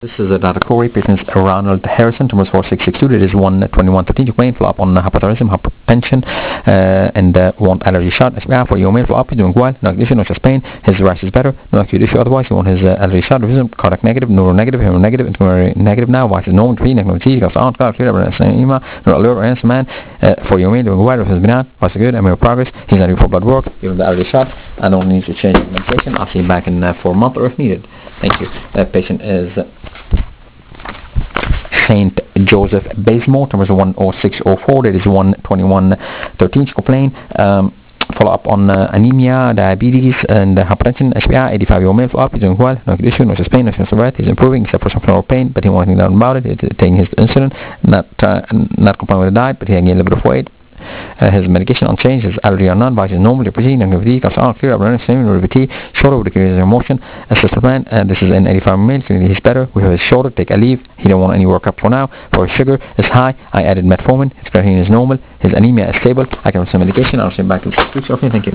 This is Dr. Corey, patient is Ronald Harrison, tumors 4662, that is 12113, complaint, follow up on hypothyroidism, hypertension, and want allergy shot. SBI for your mail, follow up, he's doing well, no issue, no chest pain, his rash is better, no acute issue otherwise, he want his allergy shot, revision, cardiac negative, neuro negative, hemo negative, intramural negative now, voice is normal, tree, negative T, goes on, clear, ema, neuro alert, or answer man, for your mail, doing well, has been out, voice is good, MO progress, he's not for blood work, give him the allergy shot, I don't need to change the medication, I'll see him back in 4 months or if needed. Thank you. Patient is Saint Joseph Bazemore, number 10604, that is 12113. She complained. Follow up on anemia, diabetes, and hypertension. SPI, 85-year-old male. Follow up. He's doing well. No issue, no chest pain, no sense of breath. He's improving except for some floral pain, but he won't think down about it. He's taking his insulin, not complying with the diet, but he gained a little bit of weight. His medication unchanged, his allergy are none, vice is normal, depression, negativity, comes on, clear, abnormal, same, negativity, shoulder with the curious emotion, assisted plan, this is an 85 male, clinically he's better, we have his shoulder, take a leave, he don't want any workup for now, for his sugar is high, I added metformin, his creatinine is normal, his anemia is stable, I can have some medication, I'll send back in 6 weeks, okay, thank you.